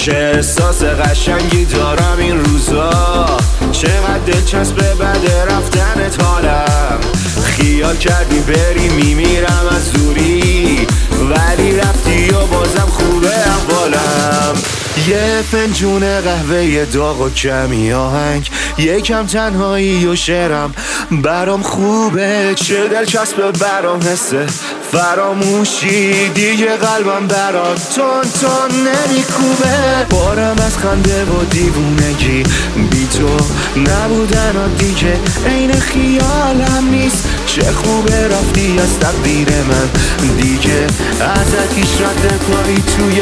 چه احساس قشنگی دارم این روزا، چقدر دلچسبه بده رفتنت حالم. خیال کردی بری میمیرم از دوری، ولی رفتی و بازم خوبه احوالم. یه فنجون قهوه داغ و کمی آهنگ، یکم تنهایی و شعرم برام خوبه. چه دلچسبه برام حسه فراموشی، دیگه قلبم برات تون نمیکوبه. بارم از خنده و دیوونگی، بی تو نبودن و دیگه عین خیالم نیست. چه خوبه رفتی از تقدیر من، دیگه ازت هیچ رد پایی توی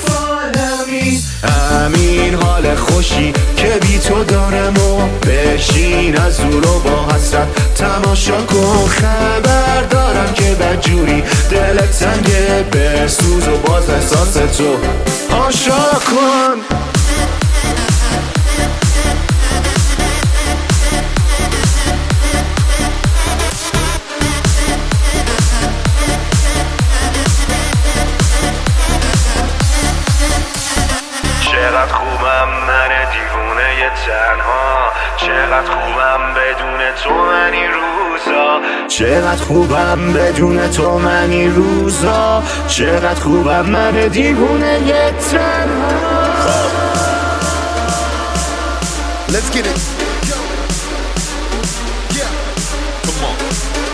همین حال خوشی که بی تو دارم و بشین از دور و با حسرت تماشا کن. خبر دارم که بدجوری دلت تنگه، بسوز و باز احساس تو آشا کن. چقدر خوبم من دیوونه تنها، چقدر خوبم بدون تو من این روزا، چقدر خوبم بدون تو من این روزا، چقدر خوبم من دیوونه تنها. Let's get it. Yeah. Come on.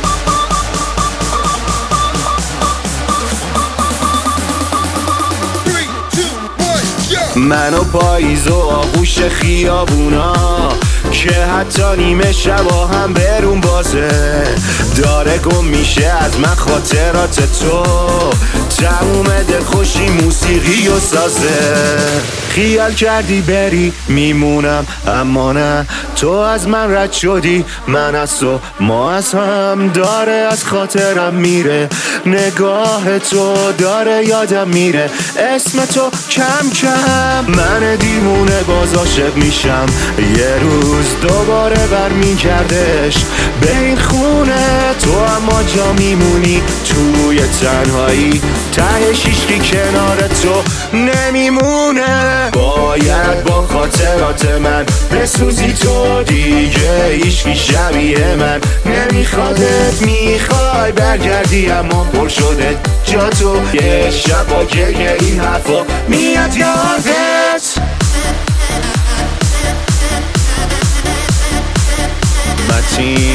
من و پاییز و آغوش خیابونا، که حتی نیمه شبا هم برون بازه. داره گم میشه از من خاطرات تو، تموم دلخوشی موسیقی و سازه. خیال کردی بری میمونم اما نه، تو از من رد شدی من از تو، ما از هم. داره از خاطرم میره نگاه تو، داره یادم میره اسم تو کم کم. من دیوونه باز عاشق میشم، یه روز دوباره برمیگردش به این خونه. تو اما جا میمونی توی تنهایی، تهش هیچکی کنار تو نمیمونه. باید با خاطرات من بسوزی تو، دیگه هیچکی شبیه من نمیخوادت. میخوای برگردی اما پر شده جا تو، یه شبا که این حرفا میاد یادت. متین